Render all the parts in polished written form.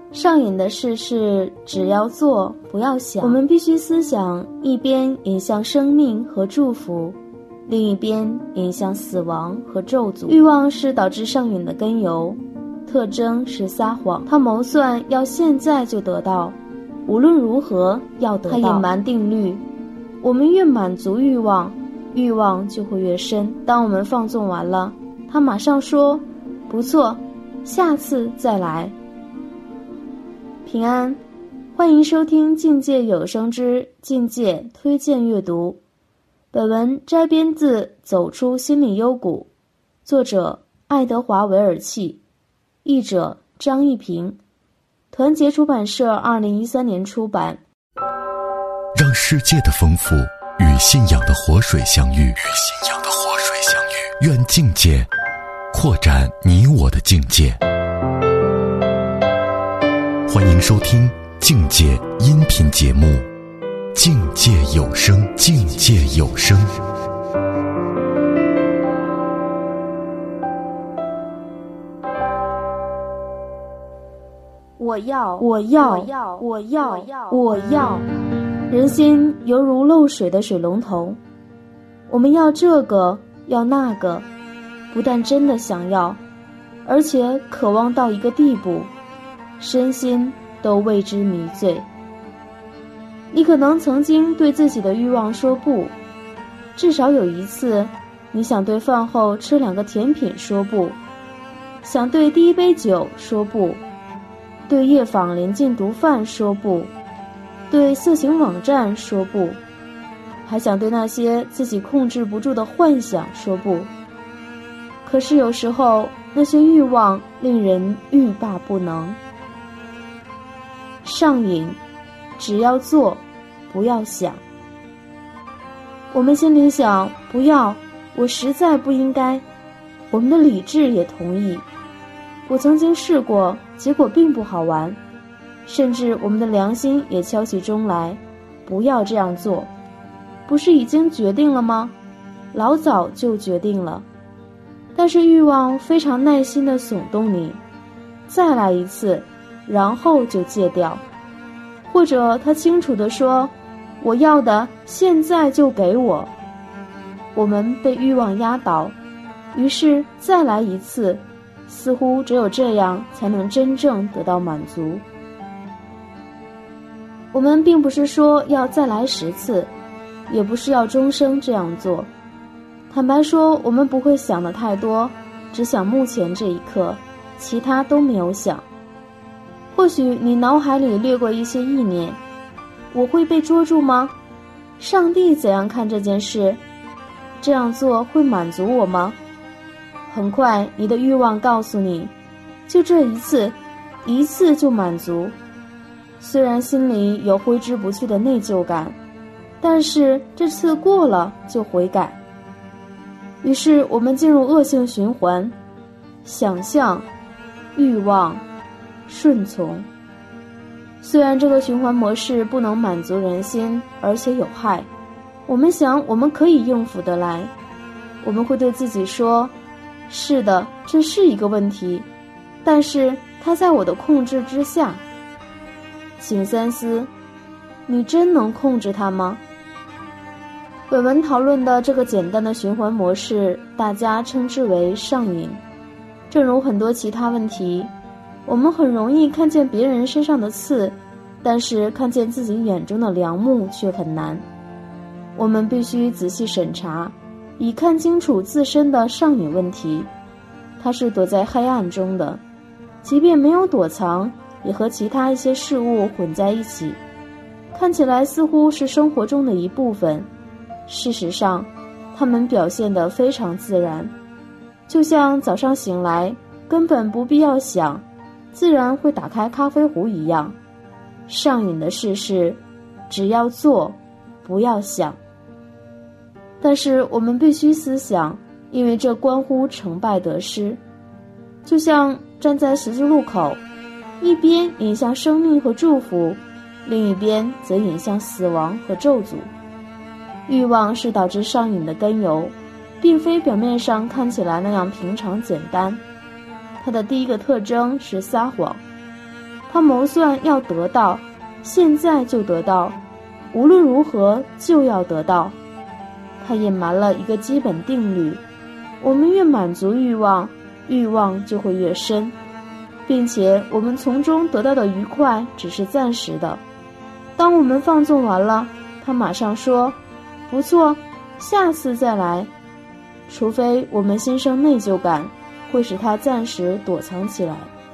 上瘾的事是只要做不要想。我们必须思想，一边引向生命和祝福，另一边引向死亡和咒诅。欲望是导致上瘾的根由，特征是撒谎。他谋算要现在就得到，无论如何要得到。他隐瞒定律，我们越满足欲望，欲望就会越深。当我们放纵完了，他马上说不错，下次再来。平安，欢迎收听境界有声之境界推荐阅读。本文摘编自《走出心理幽谷》，作者爱德华·韦尔契，译者张一平，团结出版社2013年出版。 让世界的丰富与信仰的活水相遇，愿境界扩展你我的境界。欢迎收听境界音频节目《境界有声》。境界有声。 我要。人心犹如漏水的水龙头，我们要这个，要那个，不但真的想要，而且渴望到一个地步，身心都为之迷醉。你可能曾经对自己的欲望说不，至少有一次，你想对饭后吃2个甜品说不，想对第一杯酒说不，对夜访临近毒贩说不，对色情网站说不，还想对那些自己控制不住的幻想说不。可是有时候，那些欲望令人欲罢不能。上瘾，只要做，不要想。我们心里想，不要，我实在不应该。我们的理智也同意。我曾经试过，结果并不好玩。甚至我们的良心也敲起钟来，不要这样做。不是已经决定了吗？老早就决定了。但是欲望非常耐心地耸动你，再来一次，然后就戒掉。或者他清楚地说，我要的现在就给我。我们被欲望压倒，于是再来一次，似乎只有这样才能真正得到满足。我们并不是说要再来10次，也不是要终生这样做。坦白说，我们不会想得太多，只想目前这一刻，其他都没有想。或许你脑海里掠过一些意念，我会被捉住吗？上帝怎样看这件事？这样做会满足我吗？很快你的欲望告诉你，就这一次，一次就满足。虽然心里有挥之不去的内疚感，但是这次过了就悔改。于是我们进入恶性循环，想象、欲望、顺从。虽然这个循环模式不能满足人心，而且有害，我们想我们可以应付得来。我们会对自己说，是的，这是一个问题，但是它在我的控制之下。请三思，你真能控制它吗？本文讨论的这个简单的循环模式，大家称之为上瘾。正如很多其他问题，我们很容易看见别人身上的刺，但是看见自己眼中的梁木却很难。我们必须仔细审查，以看清楚自身的上瘾问题。它是躲在黑暗中的，即便没有躲藏，也和其他一些事物混在一起，看起来似乎是生活中的一部分。事实上，它们表现得非常自然，就像早上醒来根本不必要想，自然会打开咖啡壶一样。上瘾的事是只要做，不要想。但是我们必须思想，因为这关乎成败得失。就像站在十字路口，一边引向生命和祝福，另一边则引向死亡和咒诅。欲望是导致上瘾的根由，并非表面上看起来那样平常简单。它的第一个特征是撒谎。 他谋算要得到，现在就得到，无论如何就要得到。他隐瞒了一个基本定律：我们越满足欲望，欲望就会越深，并且我们从中得到的愉快只是暂时的。当我们放纵完了，他马上说：不错，下次再来。除非我们心生内疚感，会使他暂时躲藏起来。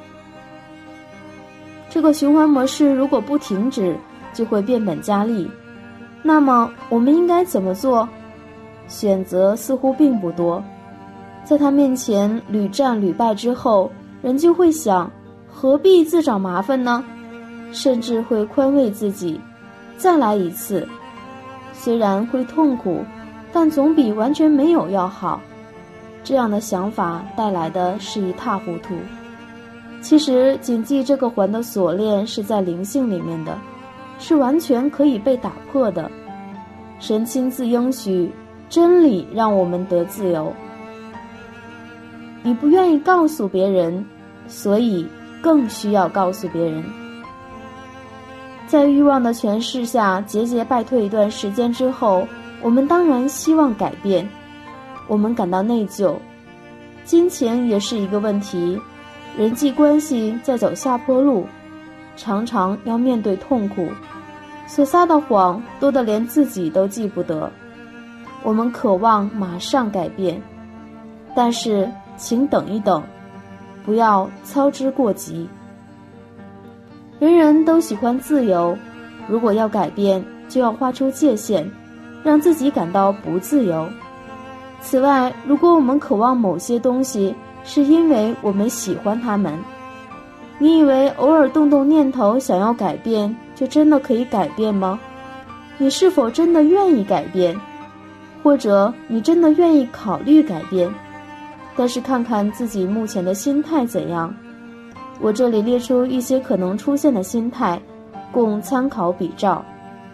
这个循环模式如果不停止，就会变本加厉。那么我们应该怎么做？选择似乎并不多。在他面前屡战屡败之后，人就会想，何必自找麻烦呢？甚至会宽慰自己，再来一次。虽然会痛苦，但总比完全没有要好。这样的想法带来的是一塌糊涂。其实谨记这个环的锁链是在灵性里面的，是完全可以被打破的。神亲自应许，真理让我们得自由。你不愿意告诉别人，所以更需要告诉别人。在欲望的权势下节节败退一段时间之后，我们当然希望改变，我们感到内疚。金钱也是一个问题，人际关系在走下坡路，常常要面对痛苦，所撒的谎多得连自己都记不得。我们渴望马上改变，但是请等一等，不要操之过急。人人都喜欢自由，如果要改变，就要画出界限，让自己感到不自由。此外，如果我们渴望某些东西，是因为我们喜欢它们，你以为偶尔动动念头想要改变，就真的可以改变吗？你是否真的愿意改变？或者你真的愿意考虑改变？但是看看自己目前的心态怎样。我这里列出一些可能出现的心态，供参考比照。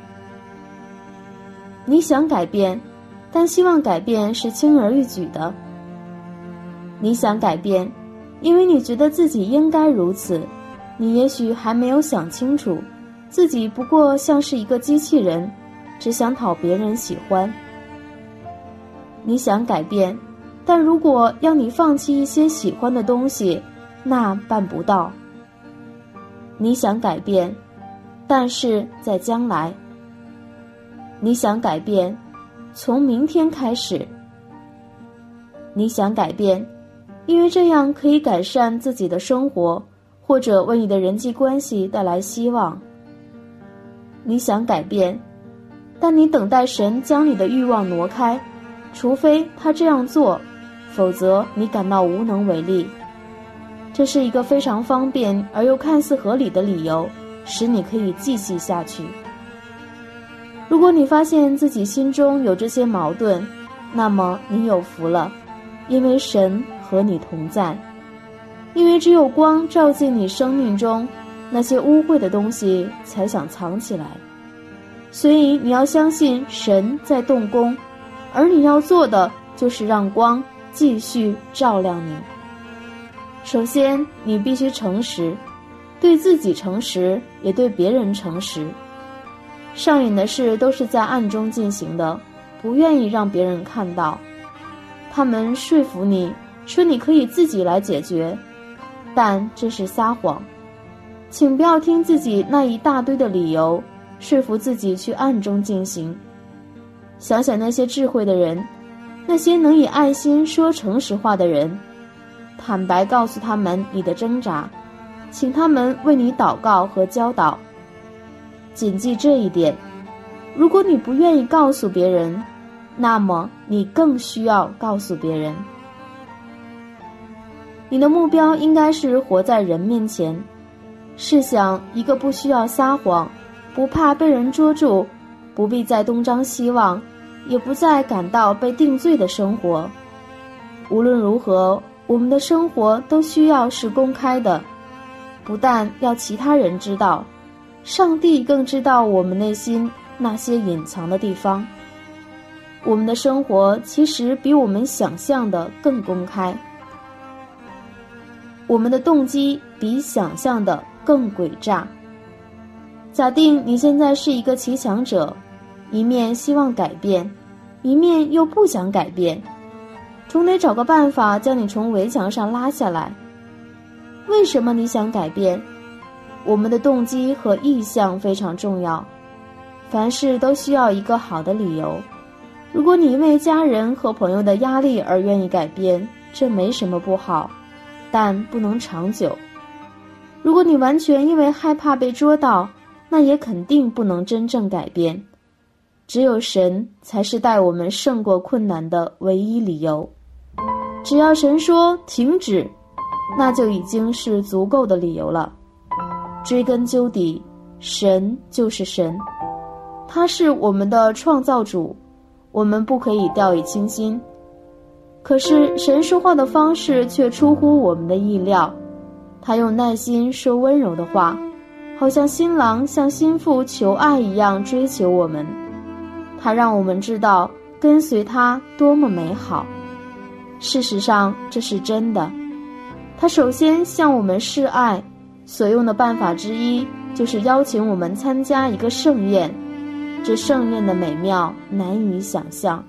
你想改变，但希望改变是轻而易举的。你想改变，因为你觉得自己应该如此，你也许还没有想清楚，自己不过像是一个机器人，只想讨别人喜欢。你想改变，但如果要你放弃一些喜欢的东西，那办不到。你想改变，但是在将来。你想改变，从明天开始。你想改变，因为这样可以改善自己的生活，或者为你的人际关系带来希望。你想改变，但你等待神将你的欲望挪开，除非他这样做，否则你感到无能为力。这是一个非常方便而又看似合理的理由，使你可以继续下去。如果你发现自己心中有这些矛盾，那么你有福了，因为神和你同在。因为只有光照进你生命中，那些污秽的东西才想藏起来。所以你要相信神在动工，而你要做的就是让光继续照亮你。首先，你必须诚实，对自己诚实，也对别人诚实。上瘾的事都是在暗中进行的，不愿意让别人看到。他们说服你，说你可以自己来解决，但这是撒谎。请不要听自己那一大堆的理由，说服自己去暗中进行。想想那些智慧的人，那些能以爱心说诚实话的人，坦白告诉他们你的挣扎，请他们为你祷告和教导。谨记这一点，如果你不愿意告诉别人，那么你更需要告诉别人。你的目标应该是活在人面前。试想一个不需要撒谎，不怕被人捉住，不必再东张西望，也不再感到被定罪的生活。无论如何，我们的生活都需要是公开的，不但要其他人知道，上帝更知道我们内心那些隐藏的地方。我们的生活其实比我们想象的更公开，我们的动机比想象的更更诡诈。假定你现在是一个骑墙者，一面希望改变，一面又不想改变，总得找个办法将你从围墙上拉下来。为什么你想改变？我们的动机和意向非常重要，凡事都需要一个好的理由。如果你因为家人和朋友的压力而愿意改变，这没什么不好，但不能长久。如果你完全因为害怕被捉到，那也肯定不能真正改变。只有神才是带我们胜过困难的唯一理由。只要神说停止，那就已经是足够的理由了。追根究底，神就是神，他是我们的创造主，我们不可以掉以轻心。可是神说话的方式却出乎我们的意料，他用耐心说温柔的话，好像新郎向新妇求爱一样追求我们。他让我们知道跟随他多么美好。事实上这是真的。他首先向我们示爱，所用的办法之一就是邀请我们参加一个盛宴，这盛宴的美妙难以想象。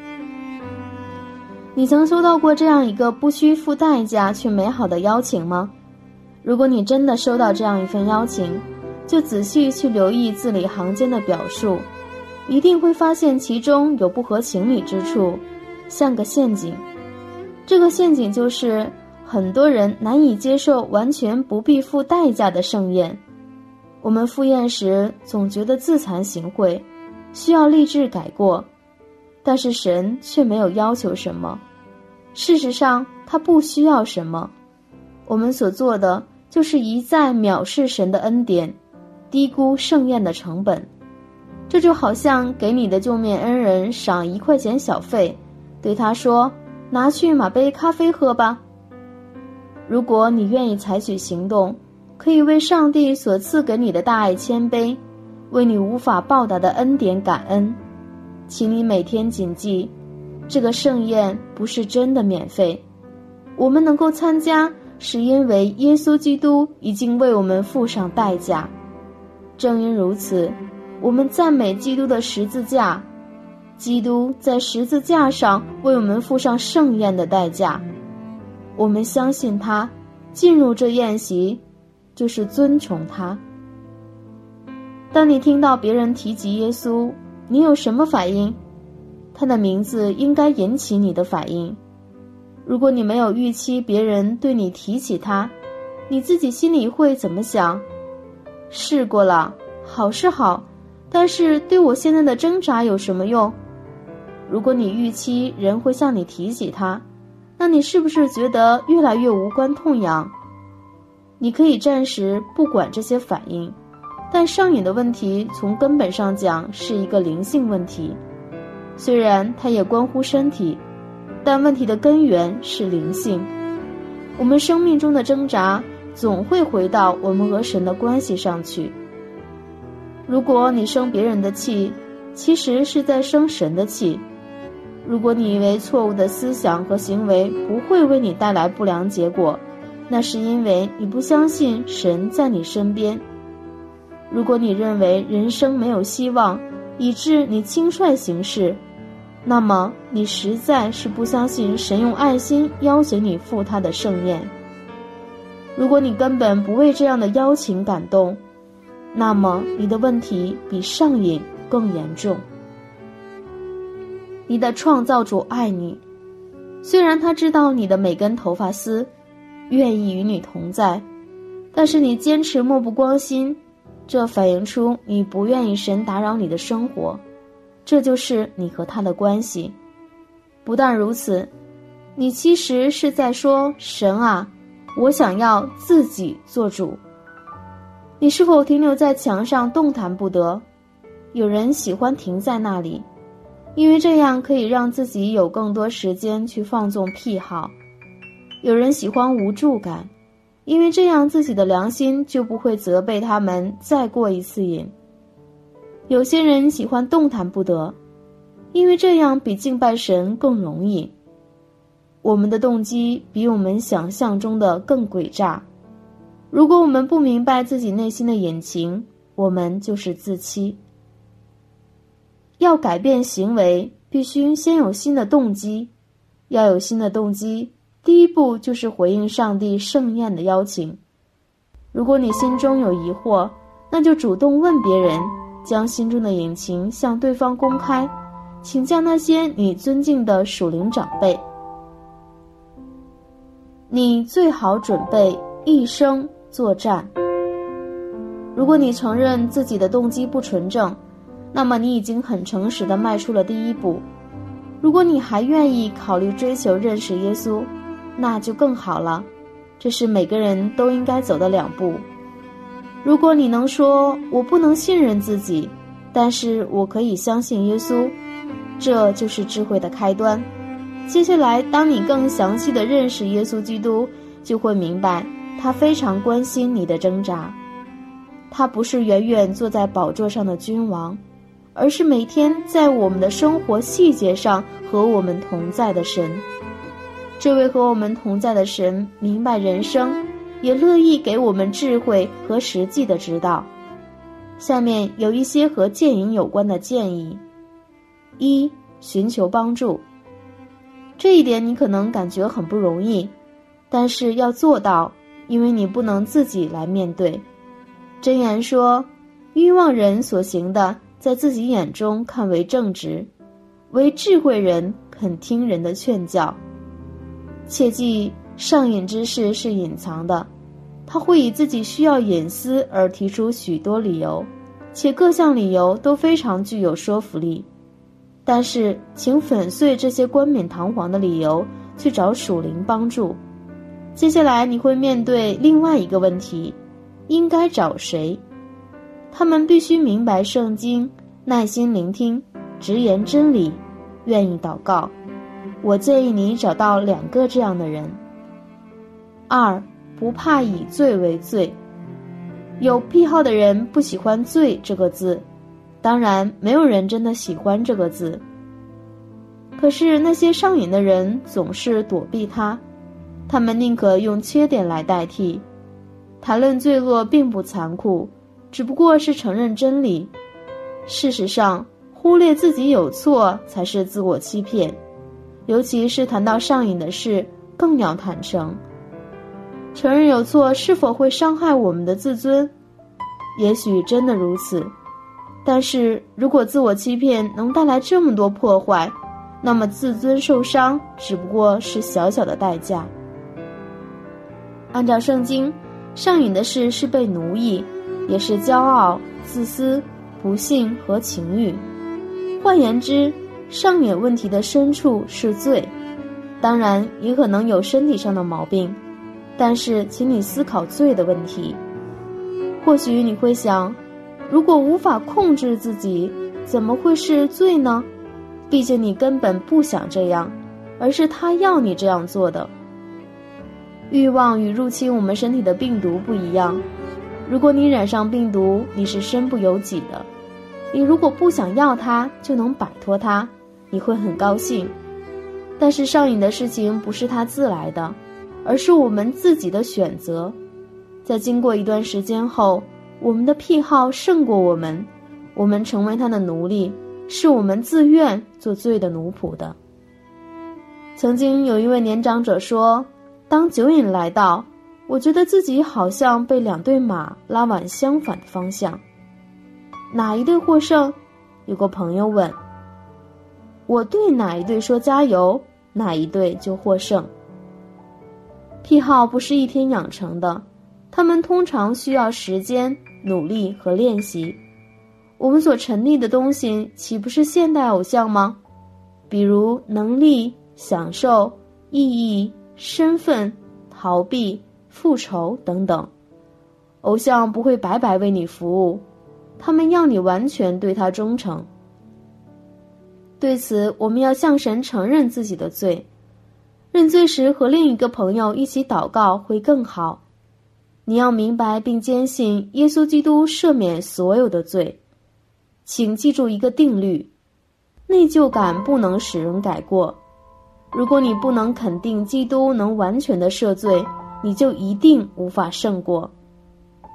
你曾收到过这样一个不需付代价却美好的邀请吗？如果你真的收到这样一份邀请，就仔细去留意字里行间的表述，一定会发现其中有不合情理之处，像个陷阱。这个陷阱就是很多人难以接受完全不必付代价的盛宴。我们赴宴时总觉得自惭形秽，需要立志改过，但是神却没有要求什么。事实上他不需要什么，我们所做的就是一再藐视神的恩典，低估盛宴的成本。这就好像给你的救命恩人赏1块钱小费，对他说，拿去买杯咖啡喝吧。如果你愿意采取行动，可以为上帝所赐给你的大爱谦卑，为你无法报答的恩典感恩。请你每天谨记，这个盛宴不是真的免费，我们能够参加是因为耶稣基督已经为我们付上代价。正因如此，我们赞美基督的十字架，基督在十字架上为我们付上盛宴的代价。我们相信他，进入这宴席就是尊崇他。当你听到别人提及耶稣，你有什么反应？他的名字应该引起你的反应。如果你没有预期别人对你提起他，你自己心里会怎么想？试过了，好是好，但是对我现在的挣扎有什么用？如果你预期人会向你提起他，那你是不是觉得越来越无关痛痒？你可以暂时不管这些反应，但上瘾的问题从根本上讲是一个灵性问题。虽然它也关乎身体，但问题的根源是灵性。我们生命中的挣扎总会回到我们和神的关系上去。如果你生别人的气，其实是在生神的气。如果你以为错误的思想和行为不会为你带来不良结果，那是因为你不相信神在你身边。如果你认为人生没有希望，以致你轻率行事，那么你实在是不相信神用爱心邀请你赴他的盛宴。如果你根本不为这样的邀请感动，那么你的问题比上瘾更严重。你的创造主爱你，虽然他知道你的每根头发丝，愿意与你同在，但是你坚持漠不关心，这反映出你不愿意神打扰你的生活，这就是你和他的关系。不但如此，你其实是在说，神啊，我想要自己做主。你是否停留在墙上动弹不得？有人喜欢停在那里，因为这样可以让自己有更多时间去放纵癖好。有人喜欢无助感，因为这样自己的良心就不会责备他们再过一次瘾。有些人喜欢动弹不得，因为这样比敬拜神更容易。我们的动机比我们想象中的更诡诈。 如果我们不明白自己内心的隐情，我们就是自欺。要改变行为，必须先有新的动机。要有新的动机，第一步就是回应上帝盛宴的邀请。如果你心中有疑惑，那就主动问别人，将心中的隐情向对方公开，请教那些你尊敬的属灵长辈。你最好准备一生作战。如果你承认自己的动机不纯正，那么你已经很诚实地迈出了第一步。如果你还愿意考虑追求认识耶稣，那就更好了。这是每个人都应该走的2步。如果你能说我不能信任自己，但是我可以相信耶稣，这就是智慧的开端。接下来，当你更详细地认识耶稣基督，就会明白他非常关心你的挣扎。他不是远远坐在宝座上的君王，而是每天在我们的生活细节上和我们同在的神。这位和我们同在的神明白人生，也乐意给我们智慧和实际的指导。下面有一些和戒瘾有关的建议。1. 寻求帮助。这一点你可能感觉很不容易，但是要做到，因为你不能自己来面对。箴言说，欲望人所行的，在自己眼中看为正直，为智慧人肯听人的劝教。切记，上瘾之事是隐藏的，他会以自己需要隐私而提出许多理由，且各项理由都非常具有说服力。但是请粉碎这些冠冕堂皇的理由，去找属灵帮助。接下来你会面对另外一个问题，应该找谁？他们必须明白圣经，耐心聆听，直言真理，愿意祷告。我建议你找到2个这样的人。2. 不怕以罪为罪。有癖好的人不喜欢罪这个字，当然没有人真的喜欢这个字。可是那些上瘾的人总是躲避它，他们宁可用缺点来代替。谈论罪恶并不残酷，只不过是承认真理。事实上，忽略自己有错才是自我欺骗，尤其是谈到上瘾的事，更要坦诚。承认有错是否会伤害我们的自尊？也许真的如此，但是如果自我欺骗能带来这么多破坏，那么自尊受伤只不过是小小的代价。按照圣经，上瘾的事是被奴役，也是骄傲、自私、不幸和情欲。换言之，上瘾问题的深处是罪，当然也可能有身体上的毛病，但是请你思考罪的问题。或许你会想，如果无法控制自己，怎么会是罪呢？毕竟你根本不想这样，而是他要你这样做的。欲望与入侵我们身体的病毒不一样，如果你染上病毒，你是身不由己的。你如果不想要它，就能摆脱它，你会很高兴。但是上瘾的事情不是它自来的，而是我们自己的选择。在经过一段时间后，我们的癖好胜过我们，我们成为它的奴隶，是我们自愿做罪的奴仆的。曾经有一位年长者说，当酒瘾来到，我觉得自己好像被2队马拉往相反的方向。哪一队获胜？有个朋友问。我对哪一队说加油，哪一队就获胜。癖好不是一天养成的，它们通常需要时间、努力和练习。我们所沉溺的东西岂不是现代偶像吗？比如能力、享受、意义、身份、逃避、复仇等等。偶像不会白白为你服务，他们要你完全对他忠诚。对此，我们要向神承认自己的罪。认罪时和另一个朋友一起祷告会更好。你要明白并坚信耶稣基督赦免所有的罪。请记住一个定律，内疚感不能使人改过。如果你不能肯定基督能完全的赦罪，你就一定无法胜过。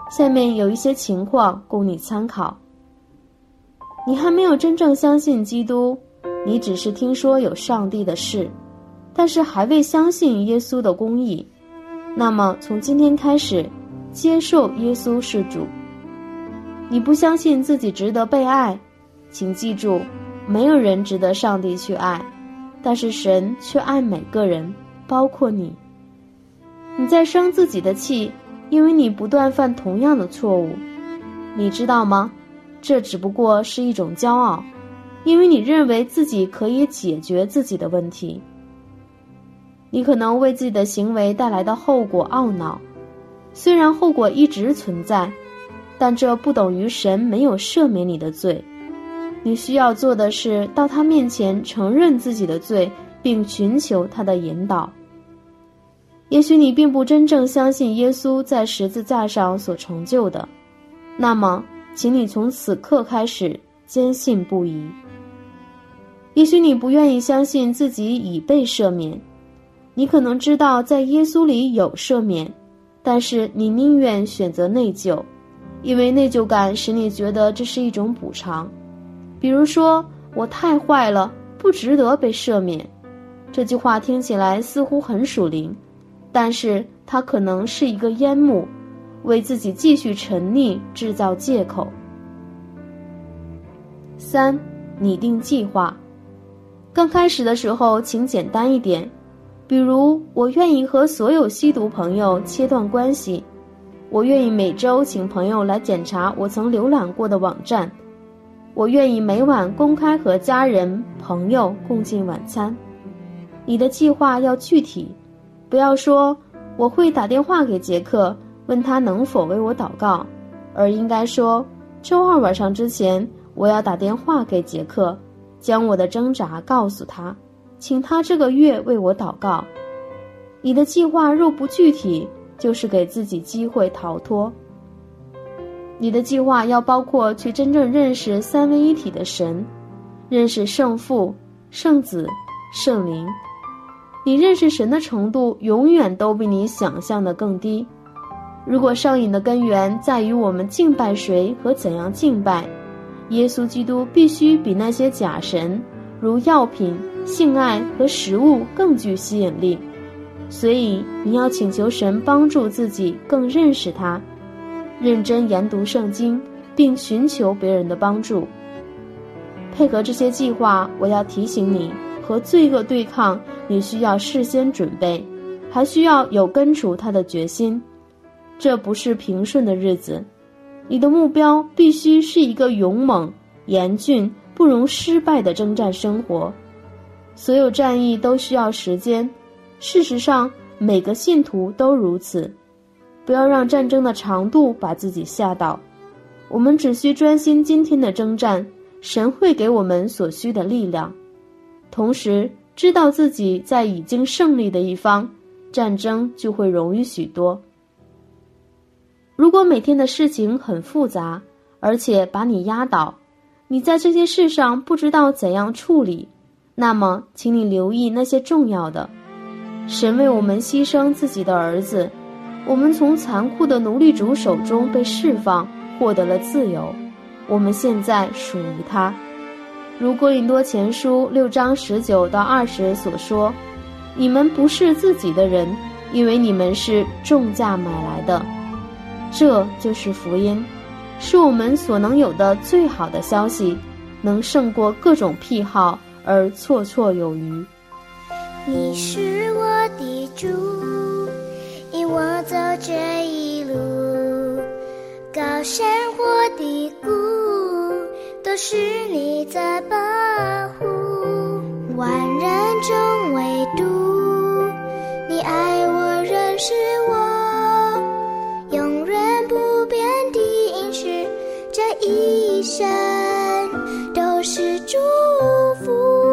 下面有一些情况供你参考。你还没有真正相信基督，你只是听说有上帝的事，但是还未相信耶稣的公义。那么从今天开始，接受耶稣是主。你不相信自己值得被爱，请记住，没有人值得上帝去爱，但是神却爱每个人，包括你。你在生自己的气，因为你不断犯同样的错误。你知道吗？这只不过是一种骄傲，因为你认为自己可以解决自己的问题。你可能为自己的行为带来的后果懊恼，虽然后果一直存在，但这不等于神没有赦免你的罪。你需要做的是到他面前承认自己的罪，并寻求他的引导。也许你并不真正相信耶稣在十字架上所成就的，那么请你从此刻开始坚信不疑。也许你不愿意相信自己已被赦免，你可能知道在耶稣里有赦免，但是你宁愿选择内疚，因为内疚感使你觉得这是一种补偿。比如说，我太坏了，不值得被赦免。这句话听起来似乎很属灵，但是它可能是一个烟幕，为自己继续沉溺制造借口。3. 拟定计划。刚开始的时候请简单一点，比如我愿意和所有吸毒朋友切断关系，我愿意每周请朋友来检查我曾浏览过的网站，我愿意每晚公开和家人朋友共进晚餐。你的计划要具体，不要说我会打电话给杰克问他能否为我祷告，而应该说周二晚上之前我要打电话给杰克，将我的挣扎告诉他，请他这个月为我祷告。你的计划若不具体，就是给自己机会逃脱。你的计划要包括去真正认识三位一体的神，认识圣父、圣子、圣灵。你认识神的程度永远都比你想象的更低。如果上瘾的根源在于我们敬拜谁和怎样敬拜，耶稣基督必须比那些假神，如药品、性爱和食物更具吸引力。所以你要请求神帮助自己更认识他，认真研读圣经，并寻求别人的帮助。配合这些计划，我要提醒你，和罪恶对抗，你需要事先准备，还需要有根除它的决心。这不是平顺的日子，你的目标必须是一个勇猛、严峻、不容失败的征战生活。所有战役都需要时间，事实上，每个信徒都如此。不要让战争的长度把自己吓倒，我们只需专心今天的征战，神会给我们所需的力量。同时，知道自己在已经胜利的一方，战争就会容易许多。如果每天的事情很复杂，而且把你压倒，你在这些事上不知道怎样处理，那么请你留意那些重要的。神为我们牺牲自己的儿子，我们从残酷的奴隶主手中被释放，获得了自由，我们现在属于他。如哥林多前书6章19到20所说，你们不是自己的人，因为你们是重价买来的。这就是福音，是我们所能有的最好的消息，能胜过各种癖好而绰绰有余。 你是我的主，引我走这一路，高山或低谷，都是你在保护。万人中唯独你爱我，认识我，永远不变的应许，这一生都是祝福。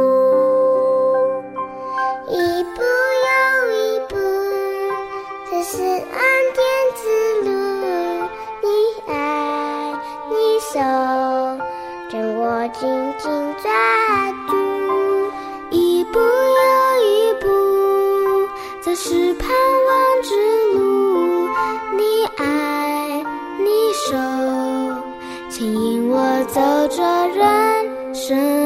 一步又一步，这是恩典之路，你爱你手将我紧紧抓住。一步又一步，这是盼望之路，你爱你手，牵引我走这人生